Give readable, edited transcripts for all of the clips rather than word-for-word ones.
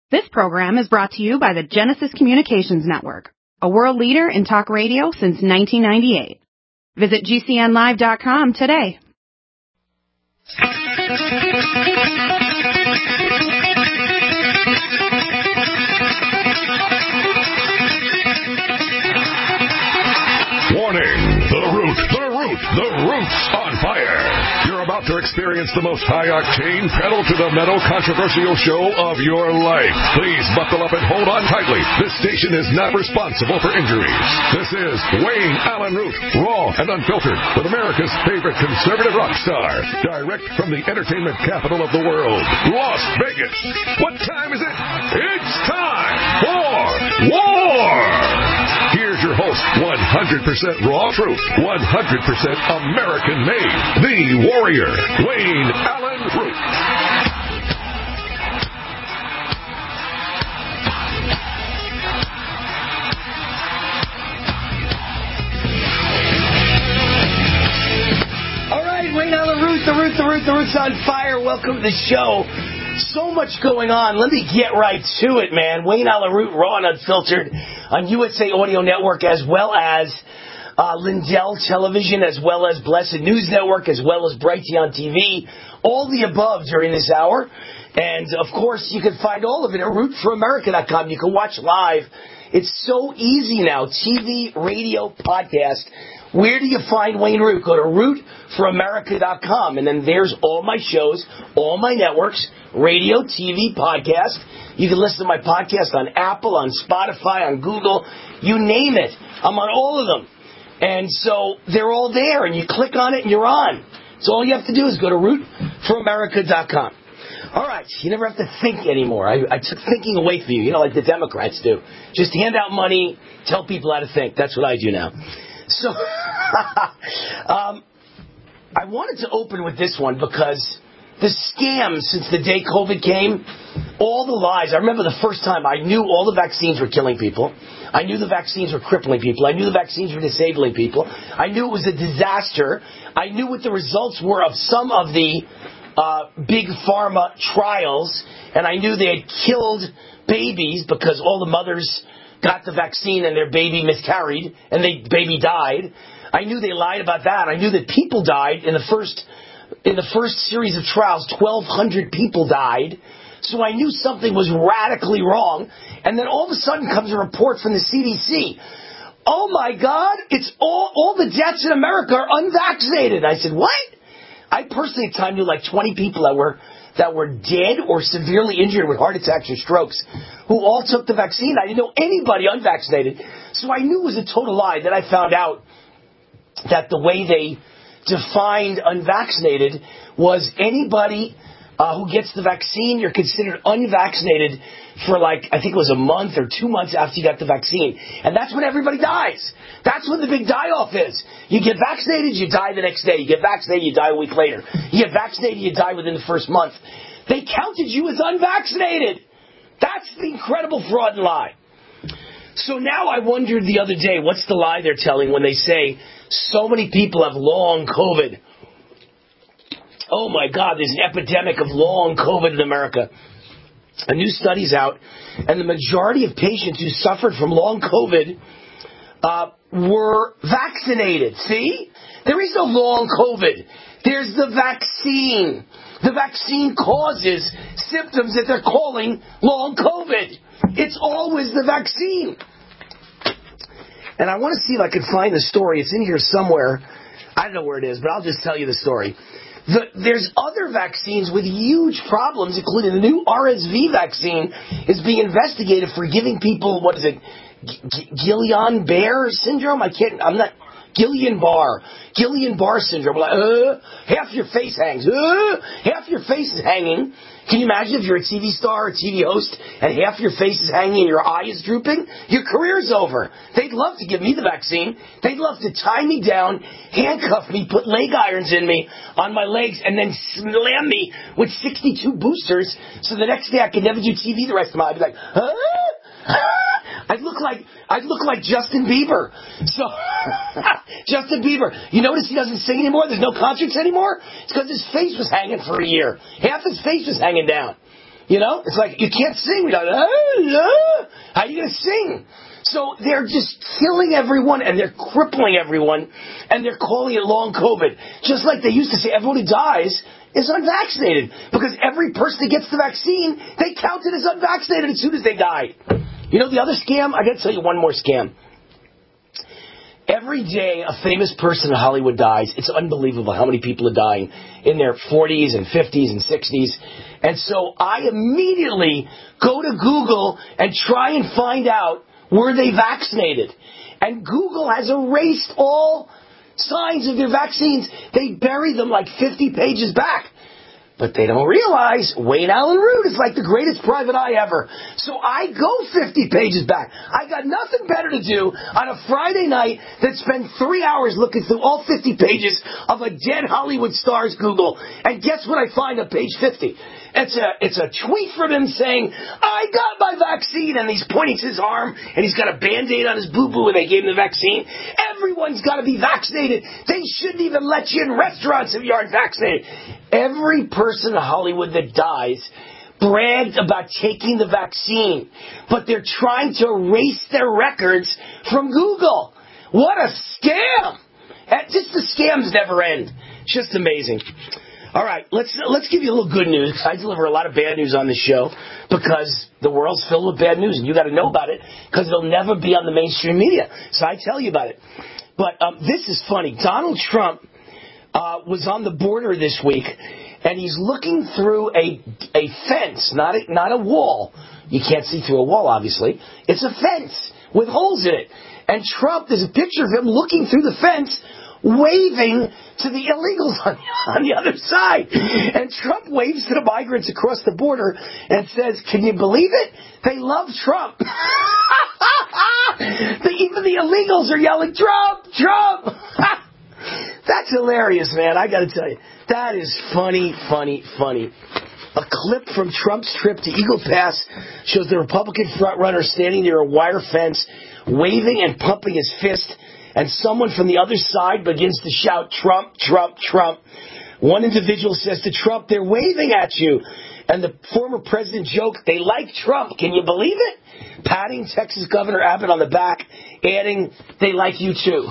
This program is brought to you by the Genesis Communications Network, a world leader in talk radio since 1998. Visit GCNlive.com today. Warning! The Root's on fire! You're about to experience the most high-octane, pedal-to-the-metal controversial show of your life. Please buckle up and hold on tightly. This station is not responsible for injuries. This is Wayne Allen Root, raw and unfiltered, with America's favorite conservative rock star. Direct from the entertainment capital of the world, Las Vegas. What time is it? It's time for war! Here's your host, 100% raw truth, 100% American-made, the warrior, Wayne Allen Root. All right, Wayne Allen Root, the Root's on fire. Welcome to the show. So much going on. Let me get right to it, man. Wayne Allen Root, raw and unfiltered, on USA Audio Network, as well as Lindell Television, as well as Blessed News Network, as well as Brighteon TV. All the above during this hour. And, of course, you can find all of it at rootforamerica.com. You can watch live. It's so easy now. TV, radio, podcast. Where do you find Wayne Root? Go to rootforamerica.com, and then there's all my shows, all my networks, radio, TV, podcast. You can listen to my podcast on Apple, on Spotify, on Google, you name it. I'm on all of them. And so they're all there, and you click on it, and you're on. So all you have to do is go to rootforamerica.com. All right, you never have to think anymore. I took thinking away from you, like the Democrats do. Just hand out money, tell people how to think. That's what I do now. So, I wanted to open with this one because the scam since the day COVID came, all the lies. I remember the first time I knew all the vaccines were killing people. I knew the vaccines were crippling people. I knew the vaccines were disabling people. I knew it was a disaster. I knew what the results were of some of the big pharma trials, and I knew they had killed babies because all the mothers got the vaccine and their baby miscarried and the baby died. I knew they lied about that. I knew that people died in the first series of trials. 1,200 people died. So I knew something was radically wrong. And then all of a sudden comes a report from the CDC. Oh my God, it's all the deaths in America are unvaccinated. I said, what? I personally at the time knew like 20 people that were dead or severely injured with heart attacks or strokes who all took the vaccine. I didn't know anybody unvaccinated. So I knew it was a total lie. Then I found out that the way they defined unvaccinated was anybody who gets the vaccine, you're considered unvaccinated for I think it was a month or 2 months after you got the vaccine. And that's when everybody dies. That's when the big die-off is. You get vaccinated, you die the next day. You get vaccinated, you die a week later. You get vaccinated, you die within the first month. They counted you as unvaccinated. That's the incredible fraud and lie. So now I wondered the other day, what's the lie they're telling when they say so many people have long COVID? Oh my God, there's an epidemic of long COVID in America. A new study's out, and the majority of patients who suffered from long COVID were vaccinated. See? There is no long COVID. There's the vaccine. The vaccine causes symptoms that they're calling long COVID. It's always the vaccine. And I want to see if I can find the story. It's in here somewhere. I don't know where it is, but I'll just tell you the story. There's other vaccines with huge problems, including the new RSV vaccine is being investigated for giving people, what is it, Guillain-Barré syndrome? Guillain-Barré syndrome. Half your face hangs. Half your face is hanging. Can you imagine if you're a TV star or a TV host and half your face is hanging and your eye is drooping? Your career's over. They'd love to give me the vaccine. They'd love to tie me down, handcuff me, put leg irons in me on my legs, and then slam me with 62 boosters so the next day I could never do TV the rest of my life. I'd be like, huh? I'd look like Justin Bieber. So, Justin Bieber. You notice he doesn't sing anymore? There's no concerts anymore? It's because his face was hanging for a year. Half his face was hanging down. You know, it's like you can't sing without, how are you going to sing? So they're just killing everyone and they're crippling everyone and they're calling it long COVID. Just like they used to say everyone who dies is unvaccinated, because every person that gets the vaccine, they count it as unvaccinated as soon as they died. You know the other scam? I got to tell you one more scam. Every day a famous person in Hollywood dies. It's unbelievable how many people are dying in their 40s and 50s and 60s. And so I immediately go to Google and try and find out, were they vaccinated? And Google has erased all signs of their vaccines. They bury them like 50 pages back. But they don't realize Wayne Allen Root is like the greatest private eye ever. So I go 50 pages back. I got nothing better to do on a Friday night than spend 3 hours looking through all 50 pages of a dead Hollywood star's Google. And guess what I find on page 50? It's a tweet from him saying, I got my vaccine, and he's pointing to his arm, and he's got a Band-Aid on his boo-boo, and they gave him the vaccine. Everyone's got to be vaccinated. They shouldn't even let you in restaurants if you aren't vaccinated. Every person in Hollywood that dies bragged about taking the vaccine, but they're trying to erase their records from Google. What a scam! Just the scams never end. It's just amazing. All right, let's give you a little good news. I deliver a lot of bad news on this show because the world's filled with bad news, and you got to know about it because it'll never be on the mainstream media. So I tell you about it. But this is funny. Donald Trump was on the border this week, and he's looking through a fence, not a wall. You can't see through a wall, obviously. It's a fence with holes in it. And Trump, there's a picture of him looking through the fence, waving to the illegals on the other side. And Trump waves to the migrants across the border and says, can you believe it? They love Trump. Even the illegals are yelling, Trump, Trump. That's hilarious, man. I got to tell you. That is funny, funny, funny. A clip from Trump's trip to Eagle Pass shows the Republican frontrunner standing near a wire fence, waving and pumping his fist, and someone from the other side begins to shout, Trump, Trump, Trump. One individual says to Trump, they're waving at you. And the former president joked, they like Trump. Can you believe it? Patting Texas Governor Abbott on the back, adding, they like you too.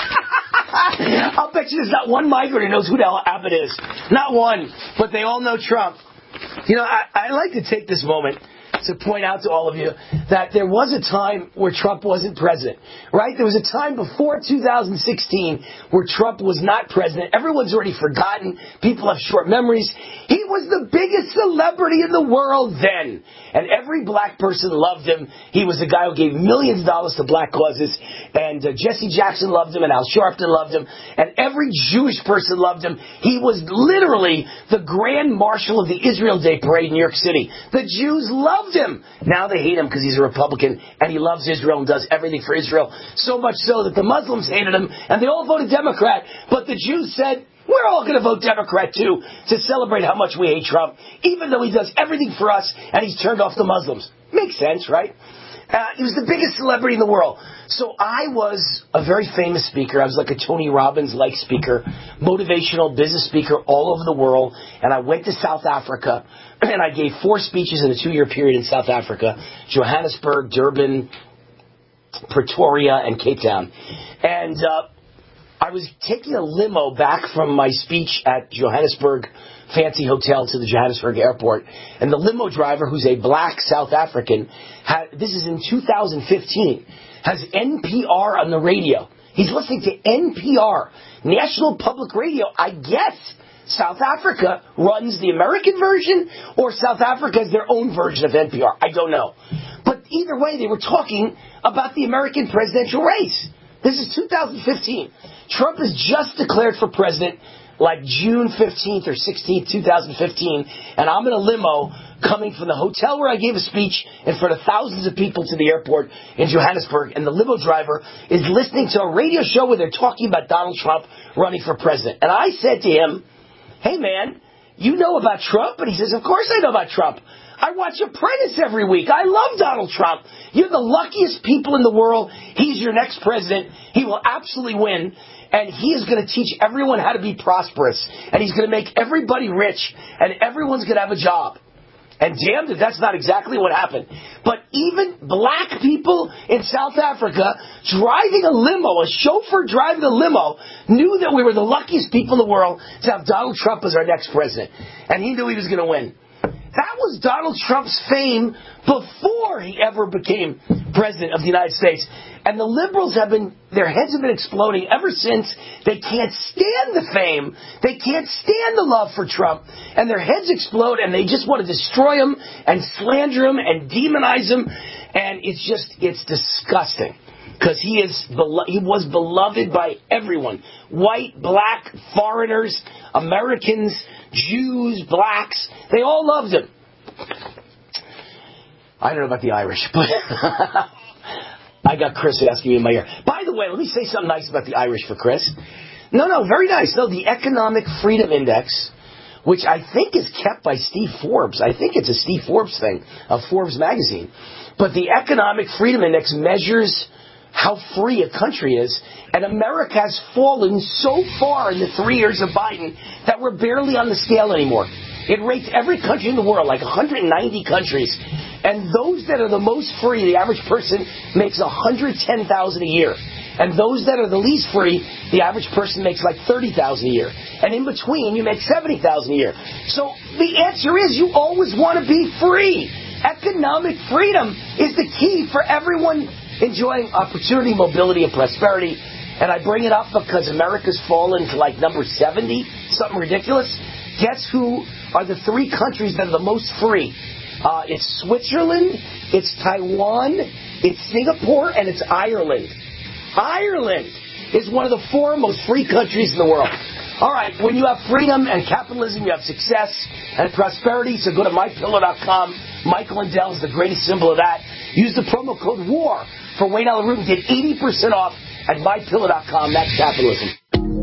I'll bet you there's not one migrant who knows who the hell Abbott is. Not one. But they all know Trump. You know, I like to take this moment to point out to all of you that there was a time where Trump wasn't president, right? There was a time before 2016 where Trump was not president. Everyone's already forgotten. People have short memories. He was the biggest celebrity in the world then. And every black person loved him. He was the guy who gave millions of dollars to black causes. And Jesse Jackson loved him, and Al Sharpton loved him. And every Jewish person loved him. He was literally the grand marshal of the Israel Day parade in New York City. The Jews loved him. Now they hate him because he's a Republican, and he loves Israel and does everything for Israel. So much so that the Muslims hated him, and they all voted Democrat. But the Jews said, we're all going to vote Democrat, too, to celebrate how much we hate Trump, even though he does everything for us and he's turned off the Muslims. Makes sense, right? He was the biggest celebrity in the world. So I was a very famous speaker. I was like a Tony Robbins-like speaker, motivational business speaker all over the world. And I went to South Africa, and I gave 4 speeches in a 2-year period in South Africa, Johannesburg, Durban, Pretoria, and Cape Town. And I was taking a limo back from my speech at Johannesburg fancy hotel to the Johannesburg airport, and the limo driver, who's a black South African, this is in 2015, has NPR on the radio. He's listening to NPR, National Public Radio. I guess South Africa runs the American version, or South Africa has their own version of NPR. I don't know. But either way, they were talking about the American presidential race. This is 2015. Trump is just declared for president like June 15th or 16th, 2015, and I'm in a limo coming from the hotel where I gave a speech in front of thousands of people to the airport in Johannesburg, and the limo driver is listening to a radio show where they're talking about Donald Trump running for president. And I said to him, hey man, you know about Trump? And he says, of course I know about Trump. I watch Apprentice every week. I love Donald Trump. You're the luckiest people in the world. He's your next president. He will absolutely win. And he is going to teach everyone how to be prosperous. And he's going to make everybody rich. And everyone's going to have a job. And damned if that's not exactly what happened. But even black people in South Africa driving a limo, a chauffeur driving a limo, knew that we were the luckiest people in the world to have Donald Trump as our next president. And he knew he was going to win. That was Donald Trump's fame before he ever became president of the United States. And the liberals their heads have been exploding ever since. They can't stand the fame. They can't stand the love for Trump. And their heads explode and they just want to destroy him and slander him and demonize him. And it's disgusting. Because he was beloved by everyone. White, black, foreigners, Americans, Jews, blacks. They all loved him. I don't know about the Irish, but I got Chris asking me in my ear. By the way, let me say something nice about the Irish for Chris. No, very nice. No, the Economic Freedom Index, which I think is kept by Steve Forbes. I think it's a Steve Forbes thing, of Forbes magazine. But the Economic Freedom Index measures how free a country is, and America has fallen so far in the 3 years of Biden that we're barely on the scale anymore. It rates every country in the world, like 190 countries, and those that are the most free, the average person makes $110,000 a year, and those that are the least free, the average person makes like $30,000 a year, and in between you make $70,000 a year. So the answer is you always want to be free. Economic freedom is the key for everyone enjoying opportunity, mobility, and prosperity. And I bring it up because America's fallen to like number 70, something ridiculous. Guess who are the 3 countries that are the most free? It's Switzerland, it's Taiwan, it's Singapore, and it's Ireland. Ireland is one of the 4 most free countries in the world. All right, when you have freedom and capitalism, you have success and prosperity, so go to MyPillow.com. Michael Lindell is the greatest symbol of that. Use the promo code WAR for Wayne Allyn Root and get 80% off at MyPillow.com. That's capitalism.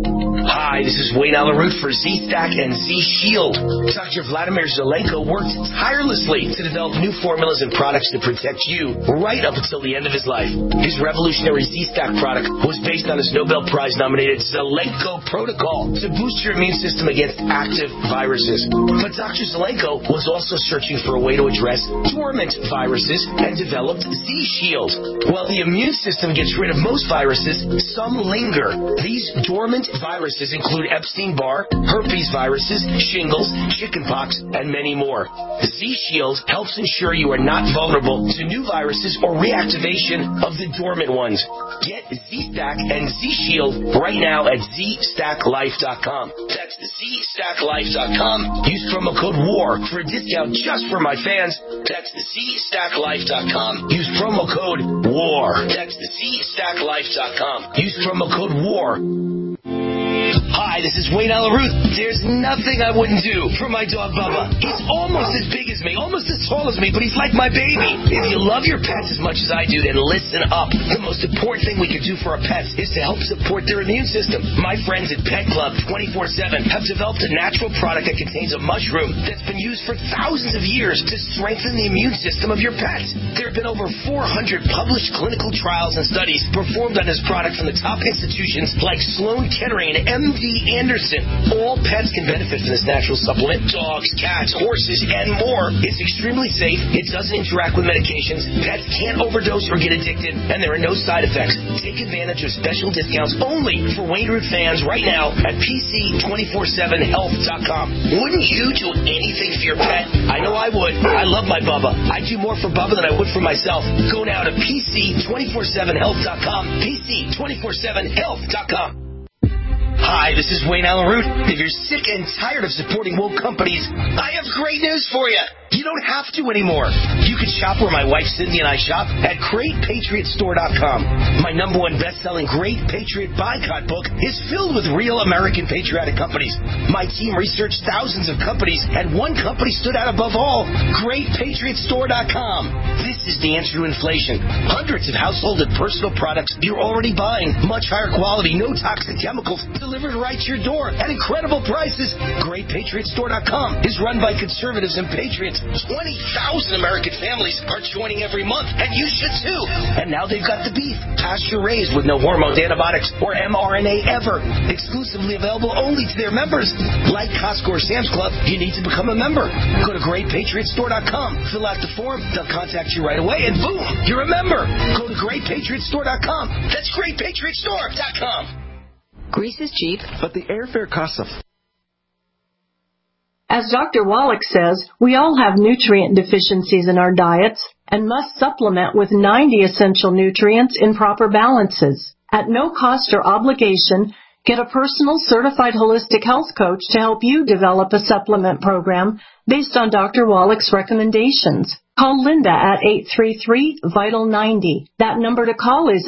Hi, this is Wayne Allyn Root for Z-Stack and Z-Shield. Dr. Vladimir Zelenko worked tirelessly to develop new formulas and products to protect you right up until the end of his life. His revolutionary Z-Stack product was based on his Nobel Prize-nominated Zelenko protocol to boost your immune system against active viruses. But Dr. Zelenko was also searching for a way to address dormant viruses and developed Z-Shield. While the immune system gets rid of most viruses, some linger. These dormant viruses include Epstein-Barr, herpes viruses, shingles, chickenpox, and many more. Z-Shield helps ensure you are not vulnerable to new viruses or reactivation of the dormant ones. Get Z-Stack and Z-Shield right now at ZStackLife.com. That's ZStackLife.com. Use promo code WAR for a discount just for my fans. That's ZStackLife.com. Use promo code WAR. That's ZStackLife.com. Use promo code WAR. Hi, this is Wayne Allyn Root. There's nothing I wouldn't do for my dog Bubba. He's almost as big as me, almost as tall as me, but he's like my baby. If you love your pets as much as I do, then listen up. The most important thing we can do for our pets is to help support their immune system. My friends at Pet Club 24/7 have developed a natural product that contains a mushroom that's been used for thousands of years to strengthen the immune system of your pets. There have been over 400 published clinical trials and studies performed on this product from the top institutions like Sloan Kettering and MD Anderson. All pets can benefit from this natural supplement. Dogs, cats, horses, and more. It's extremely safe. It doesn't interact with medications. Pets can't overdose or get addicted, and there are no side effects. Take advantage of special discounts only for Wayne Root fans right now at PC247health.com. Wouldn't you do anything for your pet? I know I would. I love my Bubba. I do more for Bubba than I would for myself. Go now to PC247health.com. PC247health.com. Hi, this is Wayne Allyn Root. If you're sick and tired of supporting woke companies, I have great news for you. You don't have to anymore. You can shop where my wife Cindy and I shop at GreatPatriotStore.com. My #1 best-selling Great Patriot Boycott book is filled with real American patriotic companies. My team researched thousands of companies, and one company stood out above all, GreatPatriotStore.com. This is the answer to inflation. Hundreds of household and personal products you're already buying. Much higher quality, no toxic chemicals, delivered right to your door at incredible prices. GreatPatriotStore.com is run by conservatives and patriots. 20,000 American families are joining every month, and you should too. And now they've got the beef, pasture-raised with no hormones, antibiotics, or mRNA ever. Exclusively available only to their members. Like Costco or Sam's Club, you need to become a member. Go to GreatPatriotStore.com, fill out the form, they'll contact you right away, and boom, you're a member. Go to GreatPatriotStore.com. That's GreatPatriotStore.com. Grease is cheap, but the airfare costs a... As Dr. Wallach says, we all have nutrient deficiencies in our diets and must supplement with 90 essential nutrients in proper balances. At no cost or obligation, get a personal certified holistic health coach to help you develop a supplement program based on Dr. Wallach's recommendations. Call Linda at 833-VITAL-90. That number to call is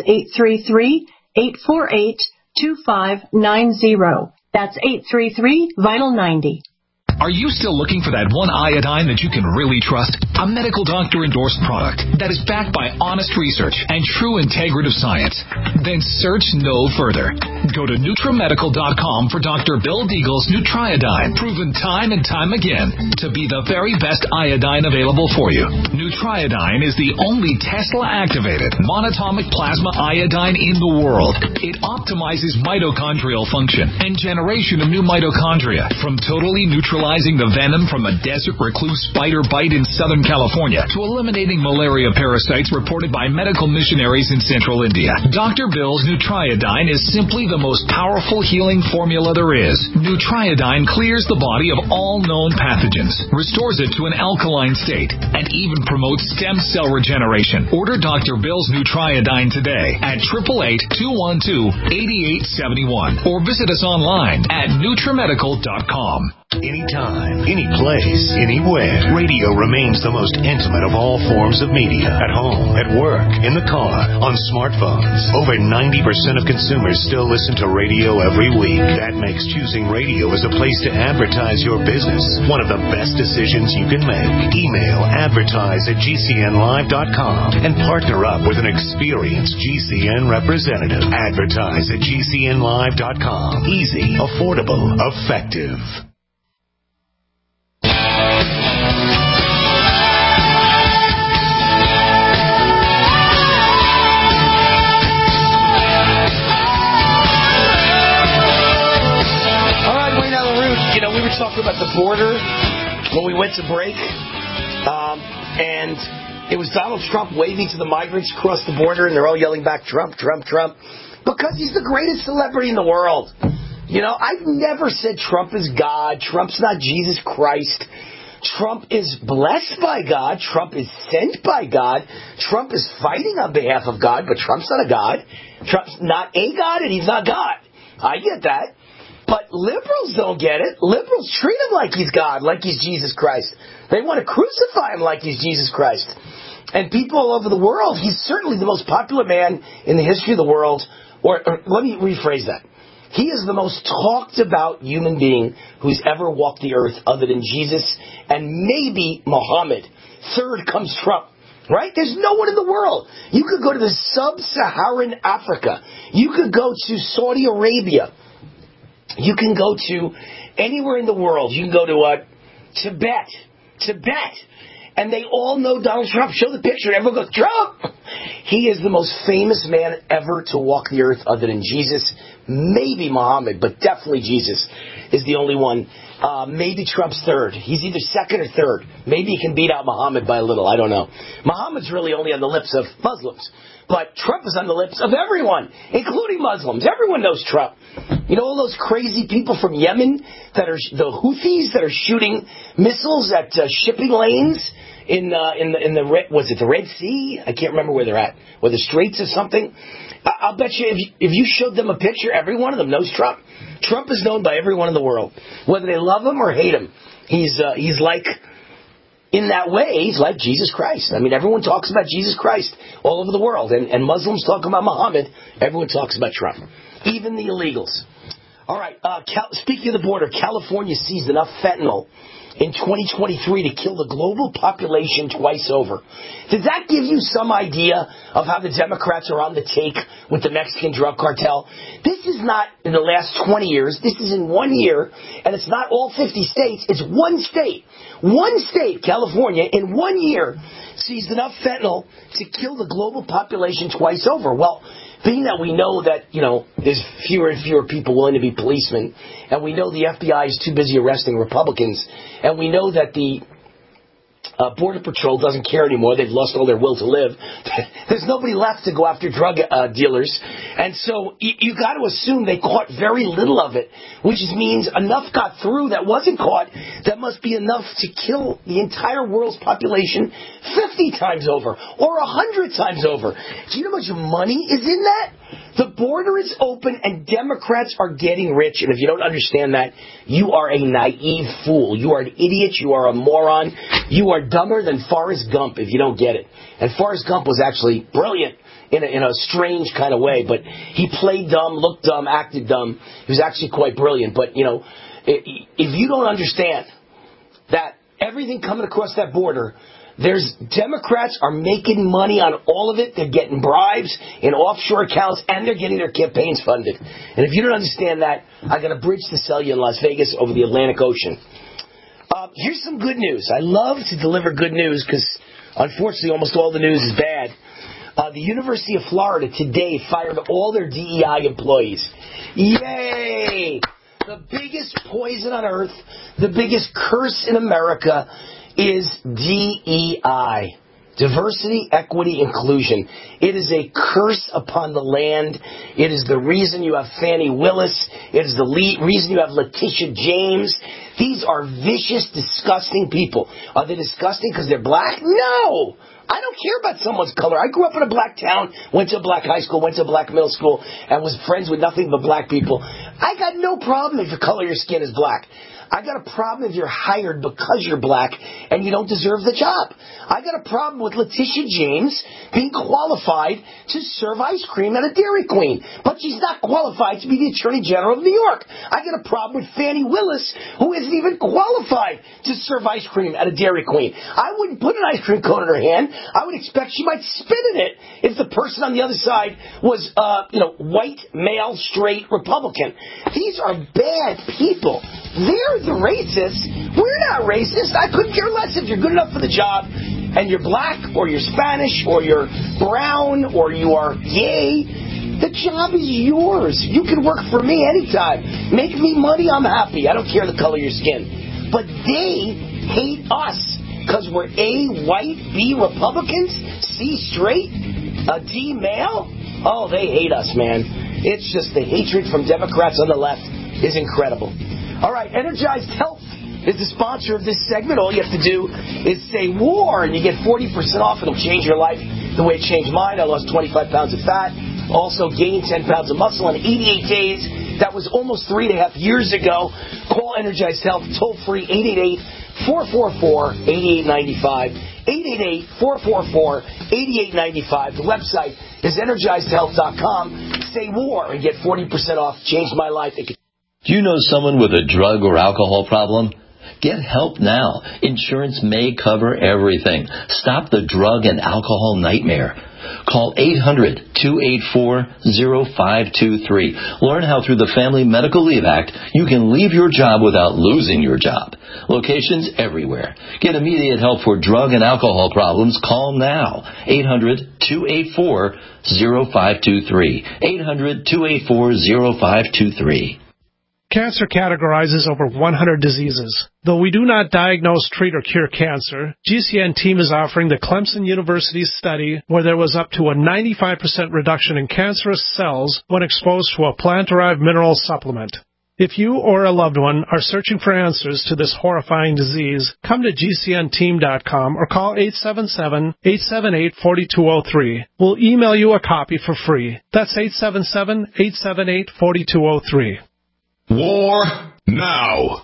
833-848-2590. That's 833-VITAL-90. Are you still looking for that one iodine that you can really trust? A medical doctor-endorsed product that is backed by honest research and true integrative science? Then search no further. Go to NutriMedical.com for Dr. Bill Deagle's Nutriodine, proven time and time again to be the very best iodine available for you. Nutriodine is the only Tesla-activated monatomic plasma iodine in the world. It optimizes mitochondrial function and generation of new mitochondria from totally neutralizing the venom from a desert recluse spider bite in Southern California to eliminating malaria parasites reported by medical missionaries in central India. Dr. Bill's Nutriodine is simply the most powerful healing formula there is. Nutriodine clears the body of all known pathogens, restores it to an alkaline state, and even promotes stem cell regeneration. Order Dr. Bill's Nutriodine today at 888-212-8871 or visit us online at NutriMedical.com. Anytime, any place, anywhere, radio remains the most intimate of all forms of media. At home, at work, in the car, on smartphones. Over 90% of consumers still listen to radio every week. That makes choosing radio as a place to advertise your business one of the best decisions you can make. Email advertise@gcnlive.com and partner up with an experienced GCN representative. Advertise@gcnlive.com. Easy, affordable, effective. We were talking about the border when we went to break, and it was Donald Trump waving to the migrants across the border, and they're all yelling back, Trump, Trump, Trump, because he's the greatest celebrity in the world. You know, I've never said Trump is God. Trump's not Jesus Christ. Trump is blessed by God. Trump is sent by God. Trump is fighting on behalf of God, but Trump's not a God. Trump's not a God, and he's not God. I get that. But liberals don't get it. Liberals treat him like he's God, like he's Jesus Christ. They want to crucify him like he's Jesus Christ. And people all over the world, he's certainly the most popular man in the history of the world. Or let me rephrase that. He is the most talked about human being who's ever walked the earth other than Jesus and maybe Muhammad. Third comes Trump. Right? There's no one in the world. You could go to the sub-Saharan Africa. You could go to Saudi Arabia. You can go to anywhere in the world. You can go to Tibet. And they all know Donald Trump. Show the picture and everyone goes, Trump! He is the most famous man ever to walk the earth other than Jesus. Maybe Muhammad, but definitely Jesus is the only one. Maybe Trump's third. He's either second or third. Maybe he can beat out Muhammad by a little. I don't know. Muhammad's really only on the lips of Muslims. But Trump is on the lips of everyone, including Muslims. Everyone knows Trump. You know all those crazy people from Yemen that are the Houthis that are shooting missiles at shipping lanes in the was it the Red Sea? I can't remember where they're at, or the Straits or something. I'll bet you if you showed them a picture, every one of them knows Trump. Trump is known by everyone in the world, whether they love him or hate him. He's like. In that way, he's like Jesus Christ. I mean, everyone talks about Jesus Christ all over the world. And Muslims talk about Muhammad. Everyone talks about Trump. Even the illegals. All right. Speaking of the border, California seized enough fentanyl in 2023 to kill the global population twice over. Does that give you some idea of how the Democrats are on the take with the Mexican drug cartel? This is not in the last 20 years. This is in 1 year, and it's not all 50 states. It's one state. One state, California, in 1 year seized enough fentanyl to kill the global population twice over. Well, being that we know that, there's fewer and fewer people willing to be policemen, and we know the FBI is too busy arresting Republicans, and we know that the Border Patrol doesn't care anymore. They've lost all their will to live. There's nobody left to go after drug dealers. And so you got to assume they caught very little of it, which means enough got through that wasn't caught. That must be enough to kill the entire world's population 50 times over or 100 times over. Do you know how much money is in that? The border is open and Democrats are getting rich. And if you don't understand that, you are a naive fool. You are an idiot. You are a moron. You are dumber than Forrest Gump if you don't get it. And Forrest Gump was actually brilliant in a strange kind of way. But he played dumb, looked dumb, acted dumb. He was actually quite brilliant. But, if you don't understand that everything coming across that border, Democrats are making money on all of it. They're getting bribes in offshore accounts, and they're getting their campaigns funded. And if you don't understand that, I got a bridge to sell you in Las Vegas over the Atlantic Ocean. Here's some good news. I love to deliver good news because, unfortunately, almost all the news is bad. The University of Florida today fired all their DEI employees. Yay! The biggest poison on earth, the biggest curse in America is DEI. Diversity, equity, inclusion. It is a curse upon the land. It is the reason you have Fannie Willis. It is the reason you have Letitia James. These are vicious, disgusting people. Are they disgusting because they're black? No! I don't care about someone's color. I grew up in a black town, went to a black high school, went to a black middle school, and was friends with nothing but black people. I got no problem if the color of your skin is black. I got a problem if you're hired because you're black and you don't deserve the job. I got a problem with Letitia James being qualified to serve ice cream at a Dairy Queen, but she's not qualified to be the Attorney General of New York. I got a problem with Fannie Willis, who isn't even qualified to serve ice cream at a Dairy Queen. I wouldn't put an ice cream cone in her hand. I would expect she might spit in it if the person on the other side was, white, male, straight Republican. These are bad people. They're the racists. We're not racist. I couldn't care less if you're good enough for the job and you're black or you're Spanish or you're brown or you are gay. The job is yours. You can work for me anytime. Make me money, I'm happy. I don't care the color of your skin. But they hate us because we're A, white, B, Republicans, C, straight, D, male. Oh, they hate us, man. It's just the hatred from Democrats on the left is incredible. All right, Energized Health is the sponsor of this segment. All you have to do is say war, and you get 40% off. It'll change your life the way it changed mine. I lost 25 pounds of fat, also gained 10 pounds of muscle in 88 days. That was almost 3.5 years ago. Call Energized Health, toll-free, 888-444-8895. 888-444-8895. The website is energizedhealth.com. Say war and get 40% off. Changed my life. Do you know someone with a drug or alcohol problem? Get help now. Insurance may cover everything. Stop the drug and alcohol nightmare. Call 800-284-0523. Learn how through the Family Medical Leave Act you can leave your job without losing your job. Locations everywhere. Get immediate help for drug and alcohol problems. Call now. 800-284-0523. 800-284-0523. Cancer categorizes over 100 diseases. Though we do not diagnose, treat, or cure cancer, GCN team is offering the Clemson University study where there was up to a 95% reduction in cancerous cells when exposed to a plant-derived mineral supplement. If you or a loved one are searching for answers to this horrifying disease, come to GCNteam.com or call 877-878-4203. We'll email you a copy for free. That's 877-878-4203. War now.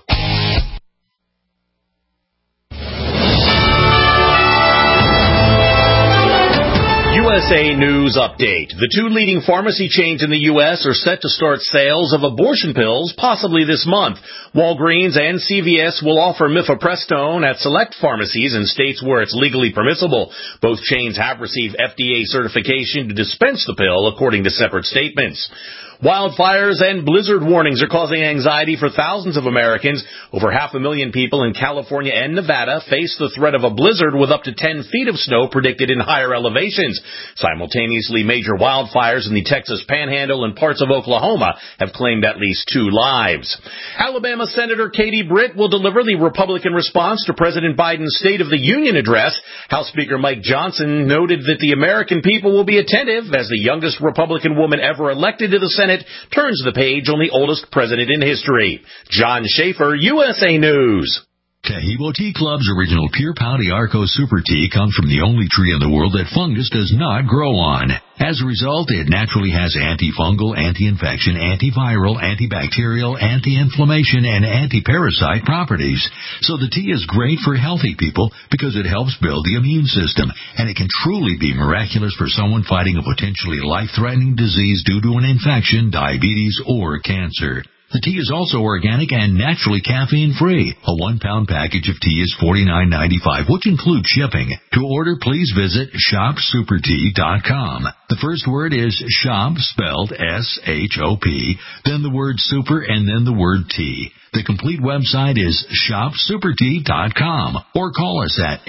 USA News Update. The two leading pharmacy chains in the U.S. are set to start sales of abortion pills possibly this month. Walgreens and CVS will offer mifepristone at select pharmacies in states where it's legally permissible. Both chains have received FDA certification to dispense the pill, according to separate statements. Wildfires and blizzard warnings are causing anxiety for thousands of Americans. Over 500,000 people in California and Nevada face the threat of a blizzard with up to 10 feet of snow predicted in higher elevations. Simultaneously, major wildfires in the Texas Panhandle and parts of Oklahoma have claimed at least 2 lives. Alabama Senator Katie Britt will deliver the Republican response to President Biden's State of the Union address. House Speaker Mike Johnson noted that the American people will be attentive as the youngest Republican woman ever elected to the Senate turns the page on the oldest president in history. John Schaefer, USA News. Tahibo Tea Club's original Pure Pau Arco Super Tea comes from the only tree in the world that fungus does not grow on. As a result, it naturally has antifungal, anti-infection, antiviral, antibacterial, anti-inflammation, and anti-parasite properties. So the tea is great for healthy people because it helps build the immune system, and it can truly be miraculous for someone fighting a potentially life-threatening disease due to an infection, diabetes, or cancer. The tea is also organic and naturally caffeine-free. A 1-pound package of tea is $49.95, which includes shipping. To order, please visit shopsupertea.com. The first word is shop, spelled S-H-O-P, then the word super, and then the word tea. The complete website is shopsupertea.com, or call us at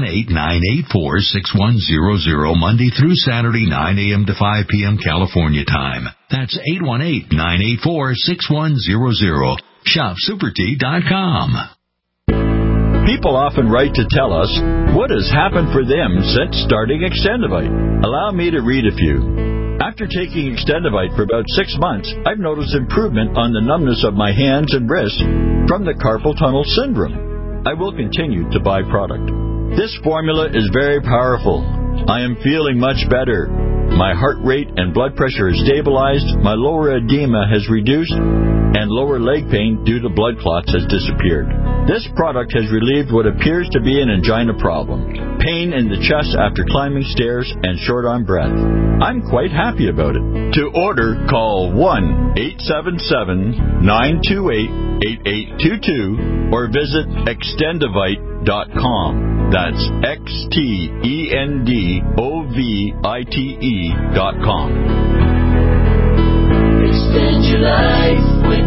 818-984-6100 Monday through Saturday, 9 a.m. to 5 p.m. California time. That's 818-984-6100. Shopsupertea.com. People often write to tell us what has happened for them since starting Extendivite. Allow me to read a few. After taking Extendivite for about 6 months, I've noticed improvement on the numbness of my hands and wrists from the carpal tunnel syndrome. I will continue to buy product. This formula is very powerful. I am feeling much better. My heart rate and blood pressure is stabilized, my lower edema has reduced, and lower leg pain due to blood clots has disappeared. This product has relieved what appears to be an angina problem, pain in the chest after climbing stairs, and short on breath. I'm quite happy about it. To order, call 1-877-928-8822 or visit Extendivite.com. That's XTENDOVITE.com. Extend your life with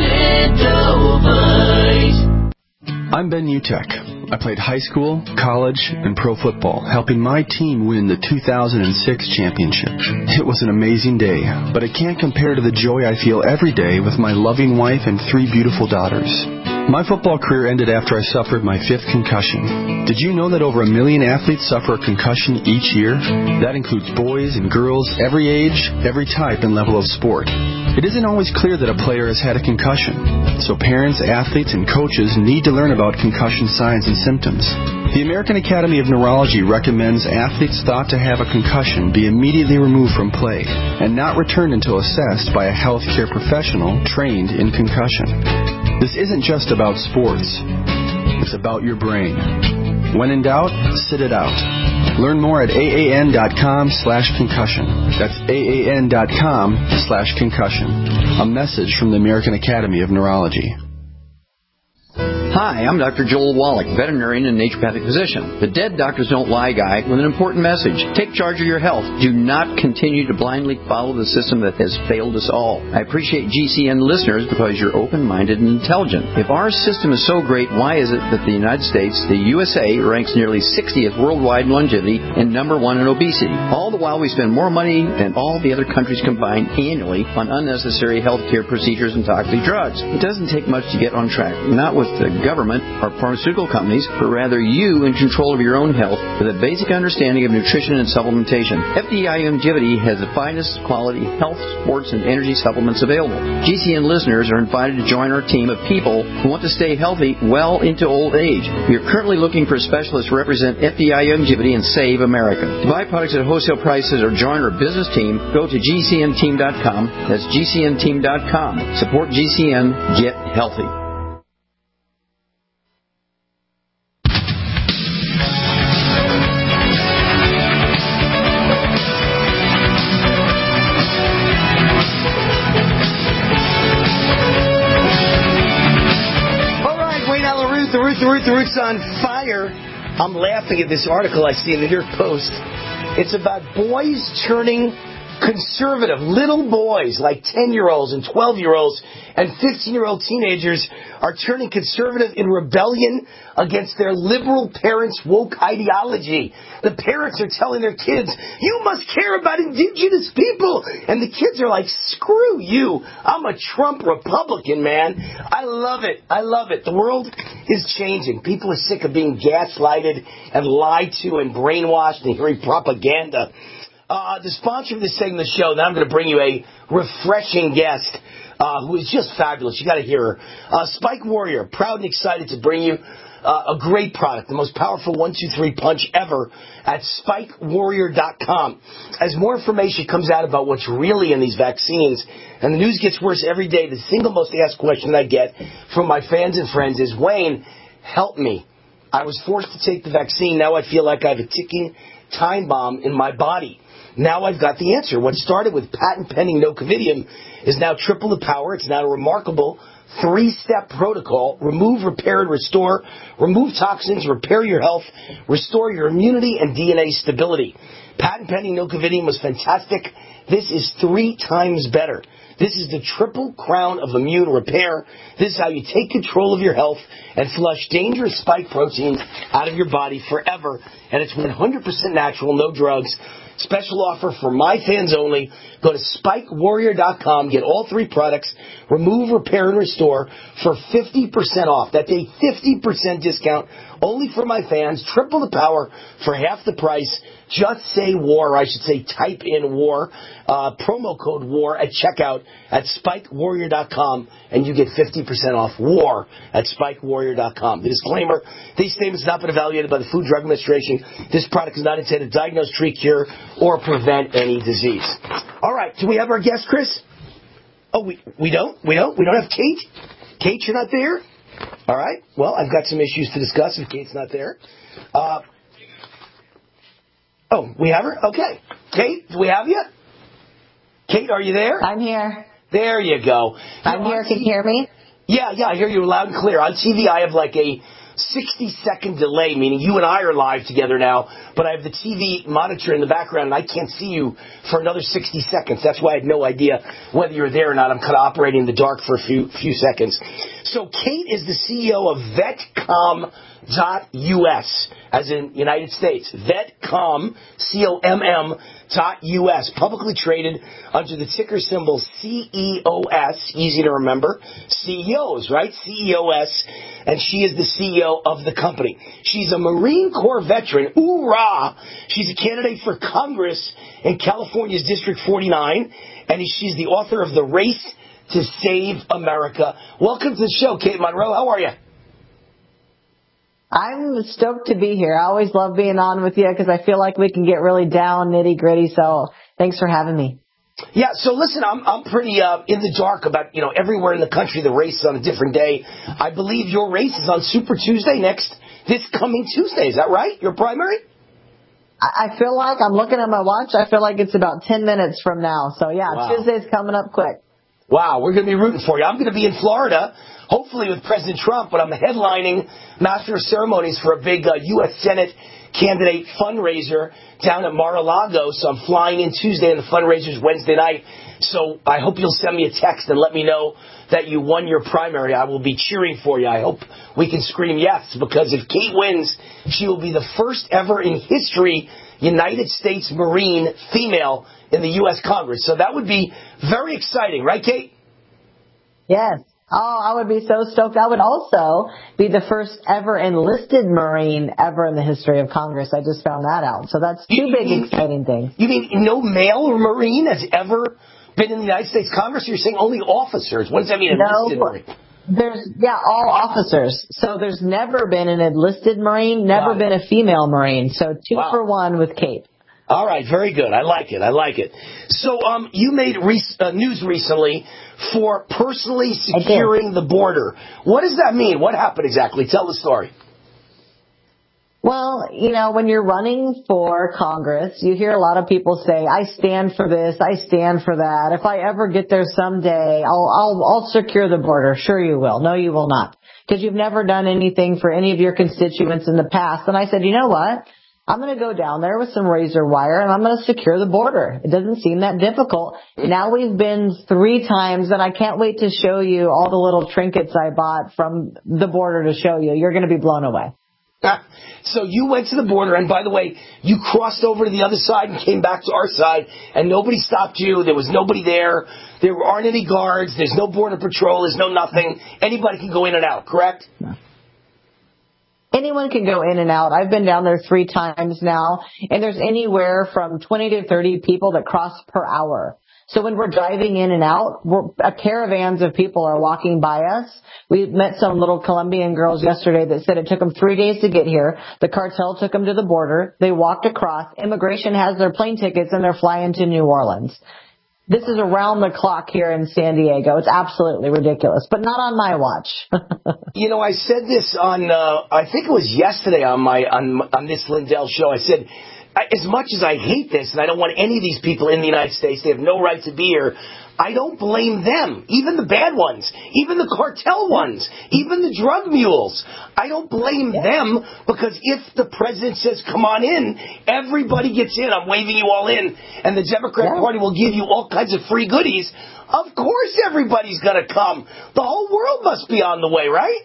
Extendovite. I'm Ben Utek. I played high school, college, and pro football, helping my team win the 2006 championship. It was an amazing day, but it can't compare to the joy I feel every day with my loving wife and 3 beautiful daughters. My football career ended after I suffered my 5th concussion. Did you know that over 1 million athletes suffer a concussion each year? That includes boys and girls, every age, every type and level of sport. It isn't always clear that a player has had a concussion, so parents, athletes, and coaches need to learn about concussion signs and symptoms. The American Academy of Neurology recommends athletes thought to have a concussion be immediately removed from play and not returned until assessed by a healthcare professional trained in concussion. This isn't just about sports. It's about your brain. When in doubt, sit it out. Learn more at AAN.com/concussion. That's AAN.com/concussion. A message from the American Academy of Neurology. Hi, I'm Dr. Joel Wallach, veterinarian and naturopathic physician. The Dead Doctors Don't Lie guy with an important message. Take charge of your health. Do not continue to blindly follow the system that has failed us all. I appreciate GCN listeners because you're open-minded and intelligent. If our system is so great, why is it that the United States, the USA, ranks nearly 60th worldwide in longevity and number 1 in obesity? All the while we spend more money than all the other countries combined annually on unnecessary health care procedures and toxic drugs. It doesn't take much to get on track. Not with the government or pharmaceutical companies, but rather you in control of your own health with a basic understanding of nutrition and supplementation. FDI Longevity has the finest quality health, sports, and energy supplements available. GCN listeners are invited to join our team of people who want to stay healthy well into old age. We are currently looking for specialists to represent FDI Longevity and Save America. To buy products at wholesale prices or join our business team, go to GCNteam.com. That's GCNteam.com. Support GCN. Get healthy. Root. The Root's on fire. I'm laughing at this article I see in the New York Post. It's about boys turning conservative. Little boys, like 10-year-olds and 12-year-olds and 15-year-old teenagers are turning conservative in rebellion against their liberal parents' woke ideology. The parents are telling their kids, you must care about indigenous people. And the kids are like, screw you. I'm a Trump Republican, man. I love it. I love it. The world is changing. People are sick of being gaslighted and lied to and brainwashed and hearing propaganda. The sponsor of this segment of the show, now I'm going to bring you a refreshing guest who is just fabulous. You got to hear her. Spike Warrior, proud and excited to bring you a great product, the most powerful 1-2-3 punch ever at SpikeWarrior.com. As more information comes out about what's really in these vaccines, and the news gets worse every day, the single most asked question I get from my fans and friends is, Wayne, help me. I was forced to take the vaccine. Now I feel like I have a ticking time bomb in my body. Now I've got the answer. What started with patent-pending nocovidium is now triple the power. It's now a remarkable 3-step protocol. Remove, repair, and restore. Remove toxins, repair your health, restore your immunity and DNA stability. Patent-pending nocovidium was fantastic. This is 3 times better. This is the triple crown of immune repair. This is how you take control of your health and flush dangerous spike proteins out of your body forever. And it's 100% natural, no drugs. Special offer for my fans only. Go to SpikeWarrior.com. Get all 3 products. Remove, repair, and restore for 50% off. That's a 50% discount only for my fans. Triple the power for half the price. Just say war, or I should say type in war. Promo code WAR at checkout at SpikeWarrior.com, and you get 50% off. WAR at SpikeWarrior.com. The disclaimer, these statements have not been evaluated by the Food and Drug Administration. This product is not intended to diagnose, treat, cure, or prevent any disease. All right, do we have our guest, Chris? Oh, we don't? We don't have Kate? Kate, you're not there? All right, well, I've got some issues to discuss if Kate's not there. Oh, we have her? Okay. Kate, do we have you? Kate, are you there? I'm here. There you go. I'm here. Can you hear me? Yeah, I hear you loud and clear. On TV, I have like a 60-second delay, meaning you and I are live together now, but I have the TV monitor in the background, and I can't see you for another 60 seconds. That's why I had no idea whether you're there or not. I'm kind of operating in the dark for a few seconds. So Kate is the CEO of VetComm.us, as in United States. VetComm, COMM.us, publicly traded under the ticker symbol CEOS, easy to remember. CEOs, right? CEOS, and she is the CEO of the company. She's a Marine Corps veteran. Hoorah! She's a candidate for Congress in California's District 49, and she's the author of The Race to Save America. Welcome to the show, Kate Monroe. How are you? I'm stoked to be here. I always love being on with you because I feel like we can get really down, nitty-gritty, so thanks for having me. Yeah, so listen, I'm pretty in the dark about, everywhere in the country the race is on a different day. I believe your race is on Super Tuesday this coming Tuesday. Is that right? Your primary? I feel like, I'm looking at my watch, I feel like it's about 10 minutes from now. So, yeah, wow. Tuesday's coming up quick. Wow, we're going to be rooting for you. I'm going to be in Florida, hopefully with President Trump, but I'm headlining Master of Ceremonies for a big U.S. Senate candidate fundraiser down at Mar-a-Lago. So I'm flying in Tuesday and the fundraiser's Wednesday night. So I hope you'll send me a text and let me know that you won your primary. I will be cheering for you. I hope we can scream yes, because if Kate wins, she will be the first ever in history United States Marine female in the U.S. Congress. So that would be very exciting, right, Kate? Yes. Oh, I would be so stoked. I would also be the first ever enlisted Marine ever in the history of Congress. I just found that out. So that's two big exciting things. You mean no male Marine has ever been in the United States Congress? You're saying only officers. What does that mean, enlisted Marine? All officers. So there's never been an enlisted Marine, never been a female Marine. So two for one with Kate. All right, very good. I like it. So you made news recently for personally securing the border. What does that mean? What happened exactly? Tell the story. Well, when you're running for Congress, you hear a lot of people say, I stand for this, I stand for that. If I ever get there someday, I'll secure the border. Sure you will. No, you will not. Because you've never done anything for any of your constituents in the past. And I said, you know what? I'm going to go down there with some razor wire and I'm going to secure the border. It doesn't seem that difficult. Now we've been 3 times and I can't wait to show you all the little trinkets I bought from the border to show you. You're going to be blown away. So you went to the border, and by the way, you crossed over to the other side and came back to our side, and nobody stopped you. There was nobody there. There aren't any guards. There's no border patrol. There's no nothing. Anybody can go in and out, correct? No. Anyone can go in and out. I've been down there 3 times now, and there's anywhere from 20 to 30 people that cross per hour. So when we're driving in and out, caravans of people are walking by us. We met some little Colombian girls yesterday that said it took them 3 days to get here. The cartel took them to the border. They walked across. Immigration has their plane tickets, and they're flying to New Orleans. This is around the clock here in San Diego. It's absolutely ridiculous, but not on my watch. I said this on, I think it was yesterday on this Lindell show. I said, as much as I hate this, and I don't want any of these people in the United States, they have no right to be here, I don't blame them, even the bad ones, even the cartel ones, even the drug mules. I don't blame them, because if the president says, come on in, everybody gets in, I'm waving you all in, and the Democrat Party will give you all kinds of free goodies, of course everybody's going to come. The whole world must be on the way, right?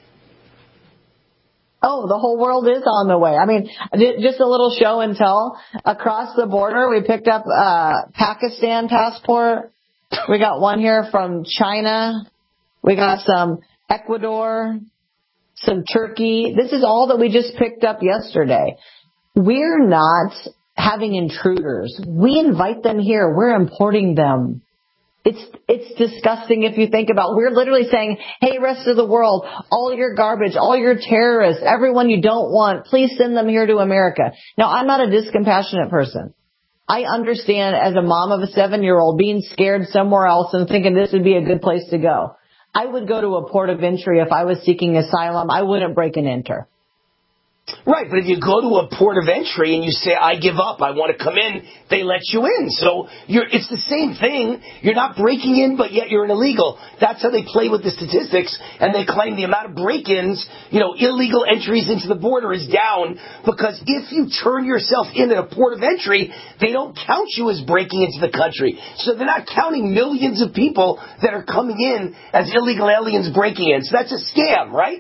Oh, the whole world is on the way. I mean, just a little show and tell. Across the border, we picked up a Pakistan passport. We got one here from China. We got some Ecuador, some Turkey. This is all that we just picked up yesterday. We're not having intruders. We invite them here. We're importing them. It's disgusting if you think about it. We're literally saying, hey, rest of the world, all your garbage, all your terrorists, everyone you don't want, please send them here to America. Now, I'm not a discompassionate person. I understand as a mom of a 7-year-old being scared somewhere else and thinking this would be a good place to go. I would go to a port of entry if I was seeking asylum. I wouldn't break and enter. Right, but if you go to a port of entry and you say, I give up, I want to come in, they let you in. So it's the same thing. You're not breaking in, but yet you're an illegal. That's how they play with the statistics, and they claim the amount of break-ins, illegal entries into the border is down, because if you turn yourself in at a port of entry, they don't count you as breaking into the country. So they're not counting millions of people that are coming in as illegal aliens breaking in. So that's a scam, right?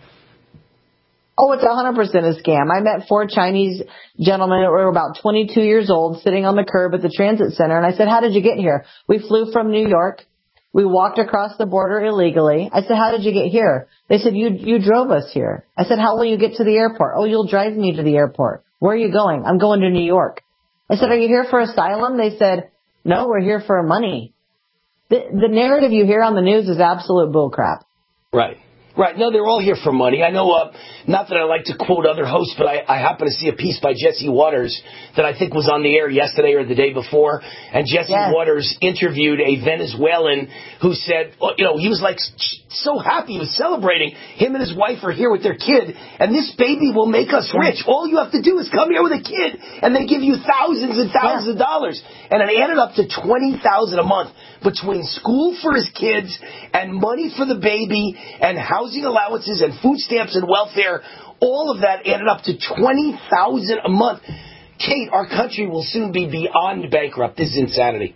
Oh, it's 100% a scam. I met 4 Chinese gentlemen that were about 22 years old sitting on the curb at the transit center. And I said, how did you get here? We flew from New York. We walked across the border illegally. I said, how did you get here? They said, you drove us here. I said, how will you get to the airport? Oh, you'll drive me to the airport. Where are you going? I'm going to New York. I said, are you here for asylum? They said, no, we're here for money. The narrative you hear on the news is absolute bullcrap. Right. Right. No, they're all here for money. I know, not that I like to quote other hosts, but I happen to see a piece by Jesse Waters that I think was on the air yesterday or the day before. And Jesse Waters interviewed a Venezuelan who said, he was like so happy. He was celebrating. Him and his wife are here with their kid, and this baby will make us rich. All you have to do is come here with a kid, and they give you thousands and thousands of dollars. And it added up to $20,000 a month between school for his kids and money for the baby and housing allowances and food stamps and welfare. All of that added up to $20,000 a month. Kate, our country will soon be beyond bankrupt. This is insanity.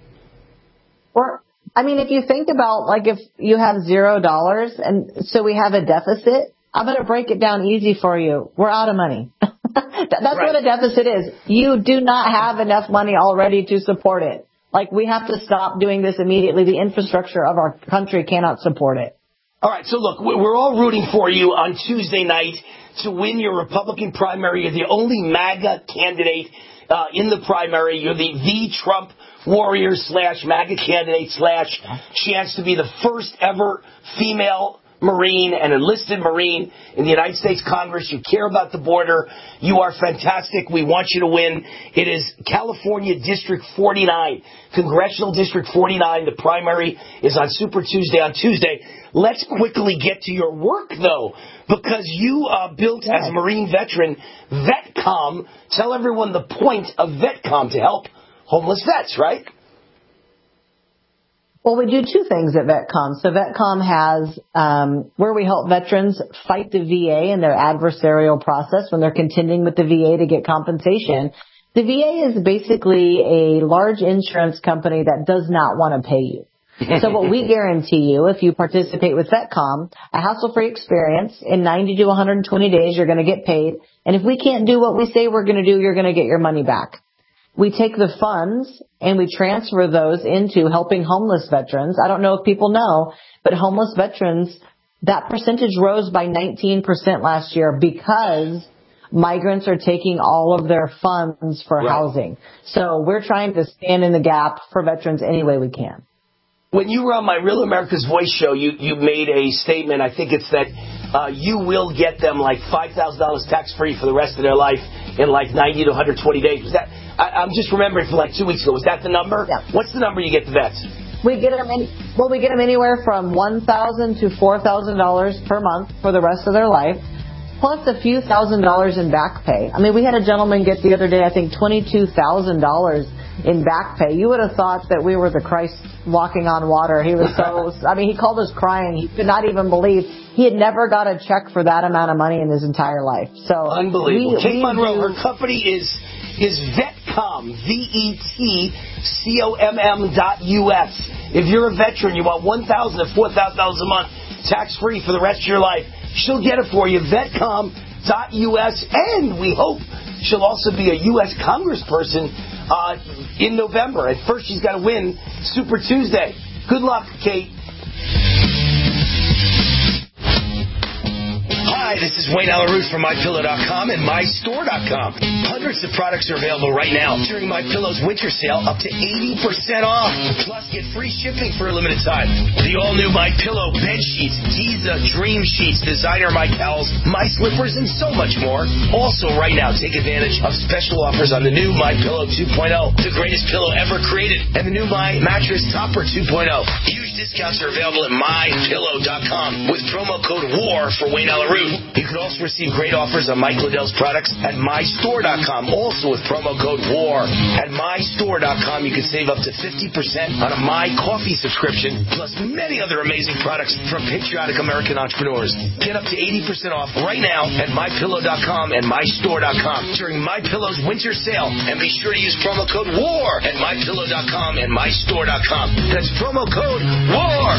If you think about, if you have $0 and so we have a deficit, I'm going to break it down easy for you. We're out of money. That's what a deficit is. You do not have enough money already to support it. We have to stop doing this immediately. The infrastructure of our country cannot support it. All right, so look, we're all rooting for you on Tuesday night to win your Republican primary. You're the only MAGA candidate in the primary. You're the Trump warrior / MAGA candidate / chance to be the first ever female Marine, an enlisted Marine in the United States Congress. You care about the border. You are fantastic. We want you to win. It is California District 49, Congressional District 49. The primary is on Super Tuesday on Tuesday. Let's quickly get to your work, though, because you built, as a Marine veteran, VetCom. Tell everyone the point of VetCom, to help homeless vets, right? Well, we do two things at VetCom. So VetCom has where we help veterans fight the VA in their adversarial process when they're contending with the VA to get compensation. The VA is basically a large insurance company that does not want to pay you. So what we guarantee you, if you participate with VetCom, a hassle-free experience. In 90 to 120 days, you're going to get paid. And if we can't do what we say we're going to do, you're going to get your money back. We take the funds and we transfer those into helping homeless veterans. I don't know if people know, but homeless veterans, that percentage rose by 19% last year because migrants are taking all of their funds for housing. So we're trying to stand in the gap for veterans any way we can. When you were on my Real America's Voice show, you made a statement. I think it's that you will get them like $5,000 tax-free for the rest of their life in like 90 to 120 days. Was that? I'm just remembering from like 2 weeks ago. Was that the number? Yeah. What's the number you get the vets? We get them anywhere from $1,000 to $4,000 per month for the rest of their life, plus a few $1,000s in back pay. I mean, we had a gentleman get the other day, I think, $22,000 in back pay. You would have thought that we were the Christ walking on water. He was so, I mean, he called us crying. He could not even believe he had never got a check for that amount of money in his entire life. So unbelievable. Kate Monroe, her company is VetCom, VetComm.us. If you're a veteran, you want $1,000 to $4,000 a month, tax-free for the rest of your life, she'll get it for you, VetComm.us, and we hope she'll also be a U.S. congressperson in November. And first, she's got to win Super Tuesday. Good luck, Kate. Hi, this is Wayne Alaroot from MyPillow.com and MyStore.com. Hundreds of products are available right now during MyPillow's winter sale, up to 80% off. Plus, get free shipping for a limited time. The all-new MyPillow bed sheets, Giza Dream Sheets, designer My Towels, My Slippers, and so much more. Also, right now, take advantage of special offers on the new MyPillow 2.0, the greatest pillow ever created, and the new My Mattress Topper 2.0. Huge discounts are available at MyPillow.com with promo code WAR for Wayne Alaroot. You can also receive great offers on Mike Liddell's products at MyStore.com, also with promo code WAR. At MyStore.com, you can save up to 50% on a My Coffee subscription, plus many other amazing products from patriotic American entrepreneurs. Get up to 80% off right now at MyPillow.com and MyStore.com during MyPillow's winter sale. And be sure to use promo code WAR at MyPillow.com and MyStore.com. That's promo code WAR.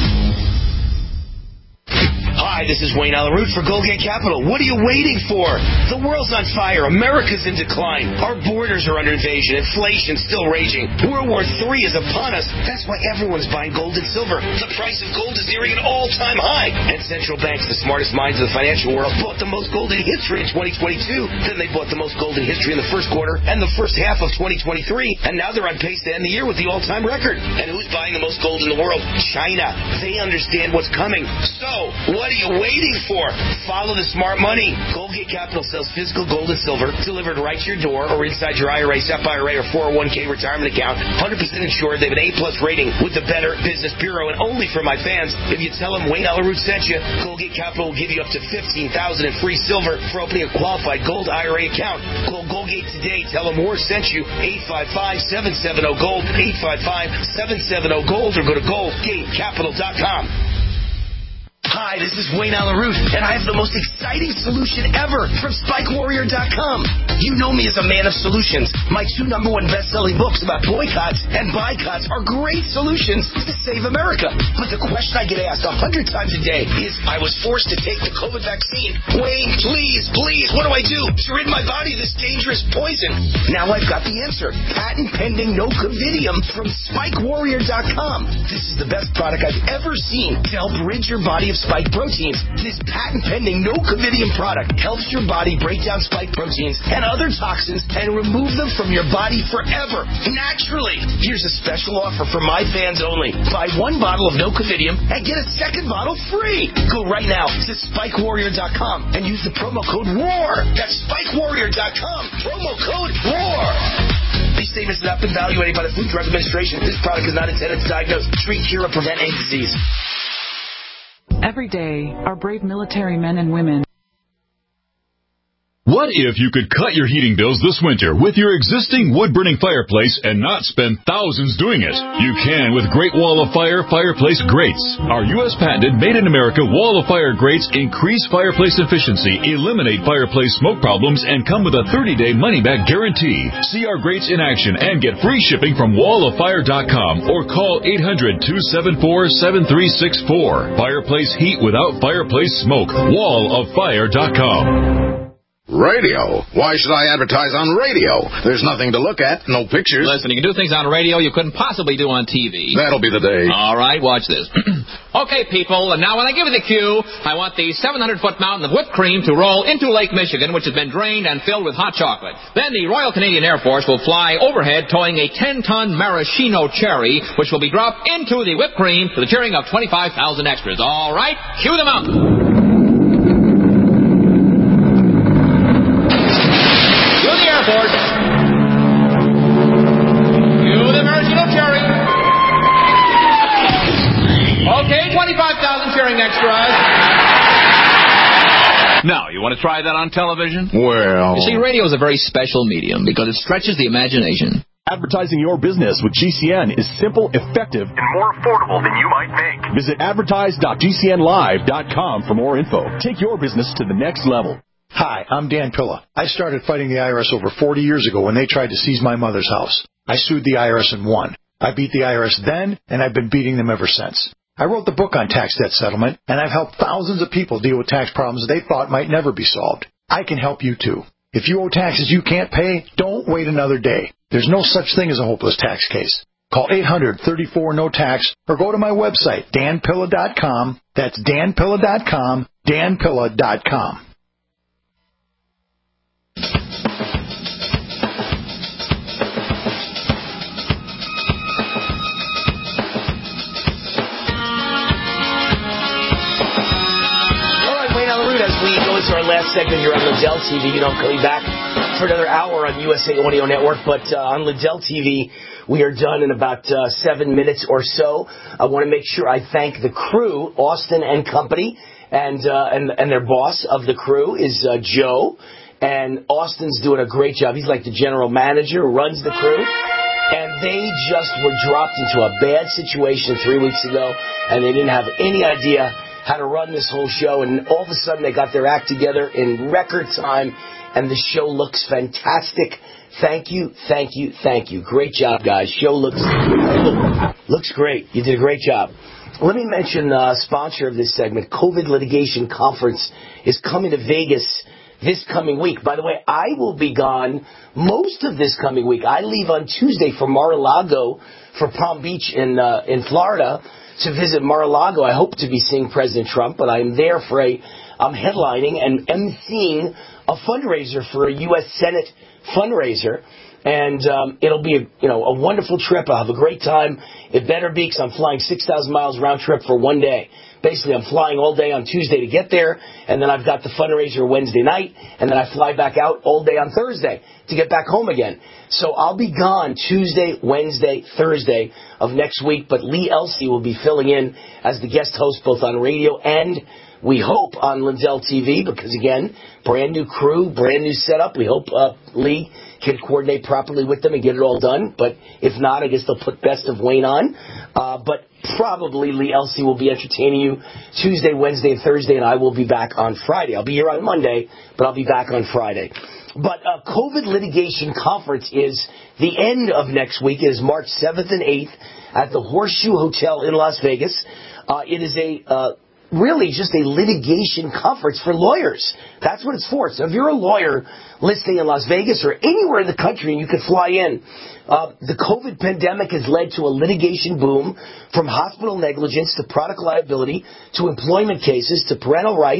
Hi, this is Wayne Alaroot for Goldgate Capital. What are you waiting for? The world's on fire. America's in decline. Our borders are under invasion. Inflation's still raging. World War III is upon us. That's why everyone's buying gold and silver. The price of gold is nearing an all-time high. And central banks, the smartest minds of the financial world, bought the most gold in history in 2022. Then they bought the most gold in history in the first quarter and the first half of 2023. And now they're on pace to end the year with the all-time record. And who's buying the most gold in the world? China. They understand what's coming. So, what are you waiting for? Follow the smart money. Goldgate Capital sells physical gold and silver delivered right to your door or inside your IRA, SEP IRA, or 401k retirement account. 100% insured. They have an A+ rating with the Better Business Bureau, and only for my fans. If you tell them Wayne Alaroot sent you, Goldgate Capital will give you up to $15,000 in free silver for opening a qualified gold IRA account. Call Goldgate today. Tell them Moore sent you. 855-770-GOLD. 855-770-GOLD, or go to goldgatecapital.com. Hi, this is Wayne Alaroot, and I have the most exciting solution ever from SpikeWarrior.com. You know me as a man of solutions. My 2 #1 best-selling books about boycotts and boycotts are great solutions to save America. But the question I get asked 100 times a day is, I was forced to take the COVID vaccine. Wayne, please, what do I do to rid my body of this dangerous poison? Now I've got the answer. Patent-pending Nocovidium from SpikeWarrior.com. This is the best product I've ever seen to help rid your body of spike proteins. This patent-pending Nocovidium product helps your body break down spike proteins and other toxins and remove them from your body forever, naturally. Here's a special offer for my fans only. Buy one bottle of Nocovidium and get a second bottle free. Go right now to SpikeWarrior.com and use the promo code WAR. That's SpikeWarrior.com, promo code WAR. These statements have not been evaluated by the Food and Drug Administration. This product is not intended to diagnose, treat, cure, or prevent any disease. Every day, our brave military men and women. What if you could cut your heating bills this winter with your existing wood-burning fireplace and not spend thousands doing it? You can with Great Wall of Fire fireplace grates. Our U.S. patented made-in-America Wall of Fire grates increase fireplace efficiency, eliminate fireplace smoke problems, and come with a 30-day money-back guarantee. See our grates in action and get free shipping from walloffire.com or call 800-274-7364. Fireplace heat without fireplace smoke. walloffire.com. Radio? Why should I advertise on radio? There's nothing to look at, no pictures. Listen, you can do things on radio you couldn't possibly do on TV. That'll be the day. All right, watch this. Okay, people, and now when I give you the cue, I want the 700-foot mountain of whipped cream to roll into Lake Michigan, which has been drained and filled with hot chocolate. Then the Royal Canadian Air Force will fly overhead towing a 10-ton maraschino cherry, which will be dropped into the whipped cream to the cheering of 25,000 extras. All right, cue the mountain. Airport. You the maraschino cherry. Okay, 25,000 cheering extras. Now, you want to try that on television? Well... You see, radio is a very special medium because it stretches the imagination. Advertising your business with GCN is simple, effective, and more affordable than you might think. Visit advertise.gcnlive.com for more info. Take your business to the next level. Hi, I'm Dan Pilla. I started fighting the IRS over 40 years ago when they tried to seize my mother's house. I sued the IRS and won. I beat the IRS then, and I've been beating them ever since. I wrote the book on tax debt settlement, and I've helped thousands of people deal with tax problems they thought might never be solved. I can help you, too. If you owe taxes you can't pay, don't wait another day. There's no such thing as a hopeless tax case. Call 800-34-NO-TAX or go to my website, danpilla.com. That's danpilla.com, danpilla.com. As we go into our last segment here on Liddell TV, I'm coming back for another hour on USA Audio Network, but on Liddell TV, we are done in about 7 minutes or so. I want to make sure I thank the crew, Austin and Company, and their boss of the crew is Joe, and Austin's doing a great job. He's like the general manager who runs the crew. And they just were dropped into a bad situation 3 weeks ago, and they didn't have any idea how to run this whole show, and all of a sudden they got their act together in record time, and the show looks fantastic. Thank you, thank you, thank you. Great job, guys. Show looks great. You did a great job. Let me mention the sponsor of this segment, COVID Litigation Conference, is coming to Vegas this coming week. By the way, I will be gone most of this coming week. I leave on Tuesday for Mar-a-Lago for Palm Beach in Florida, to visit Mar-a-Lago. I hope to be seeing President Trump, but I'm there for I'm headlining and emceeing a fundraiser for a U.S. Senate fundraiser, and it'll be a wonderful trip. I'll have a great time. It better be, because I'm flying 6,000 miles round trip for one day. Basically, I'm flying all day on Tuesday to get there, and then I've got the fundraiser Wednesday night, and then I fly back out all day on Thursday to get back home again. So I'll be gone Tuesday, Wednesday, Thursday of next week, but Lee Elsey will be filling in as the guest host both on radio and, we hope, on Liddell TV, because, again, brand new crew, brand new setup. We hope Lee can coordinate properly with them and get it all done. But if not, I guess they'll put Best of Wayne on. But probably Lee Elsey will be entertaining you Tuesday, Wednesday, and Thursday, and I will be back on Friday. I'll be here on Monday, but I'll be back on Friday. But COVID Litigation Conference is the end of next week. It is March 7th and 8th at the Horseshoe Hotel in Las Vegas. It is really just a litigation conference for lawyers. That's what it's for. So if you're a lawyer listening in Las Vegas or anywhere in the country and you could fly in, the COVID pandemic has led to a litigation boom, from hospital negligence to product liability to employment cases to parental rights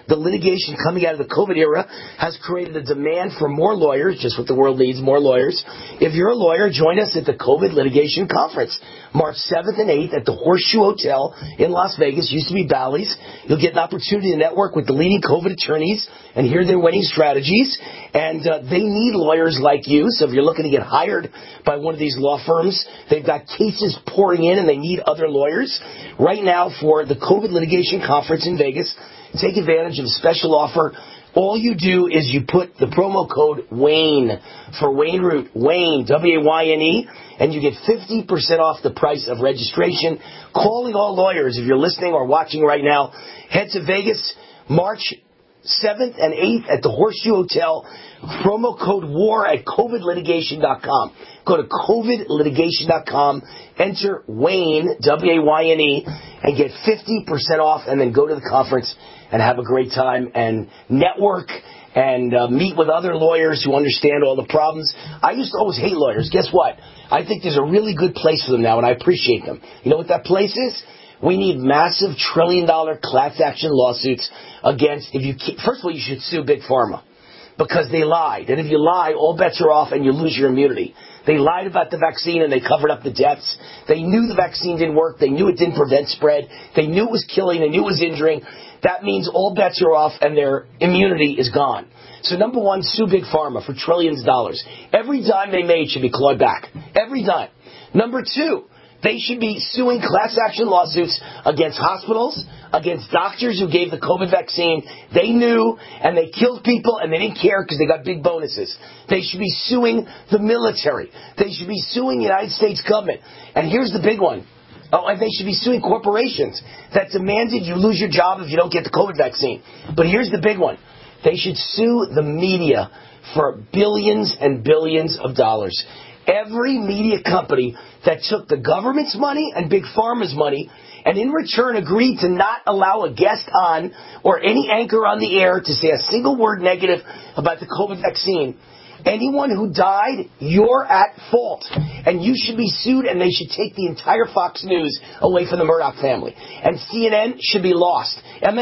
The litigation coming out of the COVID era has created a demand for more lawyers, just what the world needs, more lawyers. If you're a lawyer, join us at the COVID Litigation Conference, March 7th and 8th at the Horseshoe Hotel in Las Vegas. Used to be Bally's. You'll get an opportunity to network with the leading COVID attorneys and hear their winning strategies. And they need lawyers like you. So if you're looking to get hired by one of these law firms, they've got cases pouring in and they need other lawyers. Right now for the COVID Litigation Conference in Vegas, take advantage of a special offer. All you do is you put the promo code WAYNE for Wayne Root, Wayne, W-A-Y-N-E, and you get 50% off the price of registration. Calling all lawyers, if you're listening or watching right now, head to Vegas, March 7th and 8th at the Horseshoe Hotel. Promo code WAR at covidlitigation.com. Go to covidlitigation.com, enter Wayne, W-A-Y-N-E, and get 50% off, and then go to the conference and have a great time and network and meet with other lawyers who understand all the problems. I used to always hate lawyers. Guess what? I think there's a really good place for them now, and I appreciate them. You know what that place is? We need massive $1 trillion class action lawsuits against, first of all, you should sue Big Pharma because they lied. And if you lie, all bets are off and you lose your immunity. They lied about the vaccine and they covered up the deaths. They knew the vaccine didn't work. They knew it didn't prevent spread. They knew it was killing. They knew it was injuring. That means all bets are off and their immunity is gone. So number one, sue Big Pharma for trillions of dollars. Every dime they made should be clawed back. Every dime. Number two, they should be suing class action lawsuits against hospitals, against doctors who gave the COVID vaccine. They knew, and they killed people, and they didn't care because they got big bonuses. They should be suing the military. They should be suing the United States government. And here's the big one. Oh, and they should be suing corporations that demanded you lose your job if you don't get the COVID vaccine. But here's the big one. They should sue the media for billions and billions of dollars. Every media company that took the government's money and Big Pharma's money and in return agreed to not allow a guest on or any anchor on the air to say a single word negative about the COVID vaccine. Anyone who died, you're at fault. And you should be sued, and they should take the entire Fox News away from the Murdoch family. And CNN should be lost.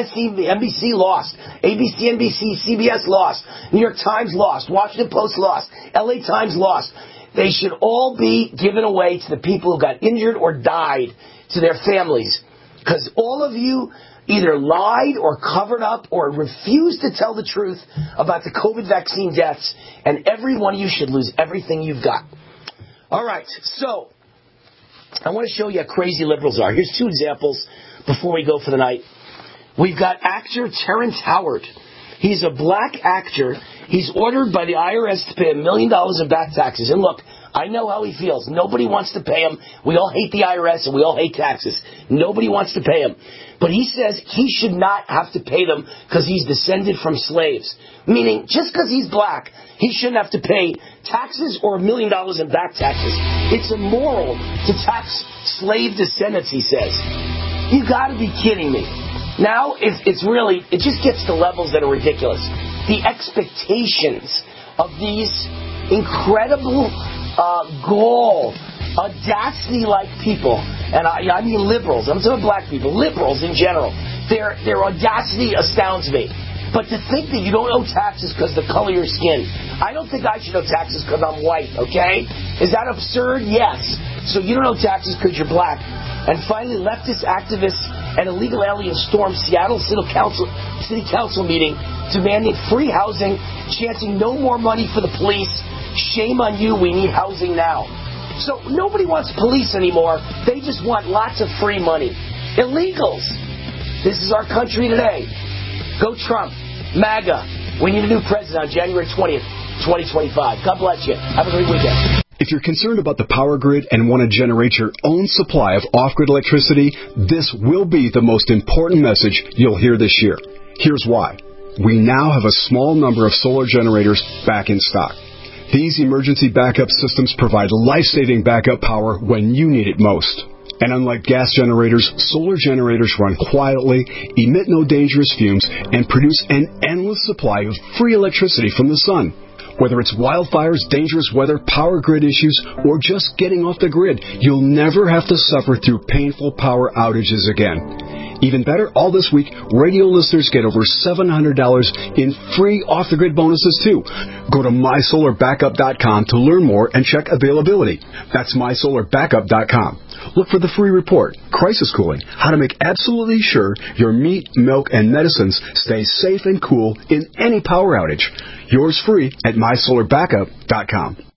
MSNBC lost. ABC, NBC, CBS lost. New York Times lost. Washington Post lost. LA Times lost. They should all be given away to the people who got injured or died, to their families. Because all of you either lied or covered up or refused to tell the truth about the COVID vaccine deaths, and every one of you should lose everything you've got. All right, so I want to show you how crazy liberals are. Here's two examples before we go for the night. We've got actor Terrence Howard. He's a black actor. He's ordered by the IRS to pay $1 million in back taxes. And look, I know how he feels. Nobody wants to pay him. We all hate the IRS and we all hate taxes. Nobody wants to pay him. But he says he should not have to pay them because he's descended from slaves. Meaning, just because he's black, he shouldn't have to pay taxes or $1 million in back taxes. It's immoral to tax slave descendants, he says. You got to be kidding me. Now, it just gets to levels that are ridiculous. The expectations of these incredible gall, audacity-like people, and I mean liberals, I'm talking black people, liberals in general, their audacity astounds me. But to think that you don't owe taxes because of the color of your skin, I don't think I should owe taxes because I'm white, okay? Is that absurd? Yes. So you don't owe taxes because you're black. And finally, leftist activists and illegal aliens stormed Seattle City Council meeting demanding free housing, chanting no more money for the police. Shame on you, we need housing now. So nobody wants police anymore. They just want lots of free money. Illegals. This is our country today. Go Trump. MAGA. We need a new president on January 20th, 2025. God bless you. Have a great weekend. If you're concerned about the power grid and want to generate your own supply of off-grid electricity, this will be the most important message you'll hear this year. Here's why. We now have a small number of solar generators back in stock. These emergency backup systems provide life-saving backup power when you need it most. And unlike gas generators, solar generators run quietly, emit no dangerous fumes, and produce an endless supply of free electricity from the sun. Whether it's wildfires, dangerous weather, power grid issues, or just getting off the grid, you'll never have to suffer through painful power outages again. Even better, all this week, radio listeners get over $700 in free off-the-grid bonuses, too. Go to MySolarBackup.com to learn more and check availability. That's MySolarBackup.com. Look for the free report, Crisis Cooling, how to make absolutely sure your meat, milk, and medicines stay safe and cool in any power outage. Yours free at MySolarBackup.com.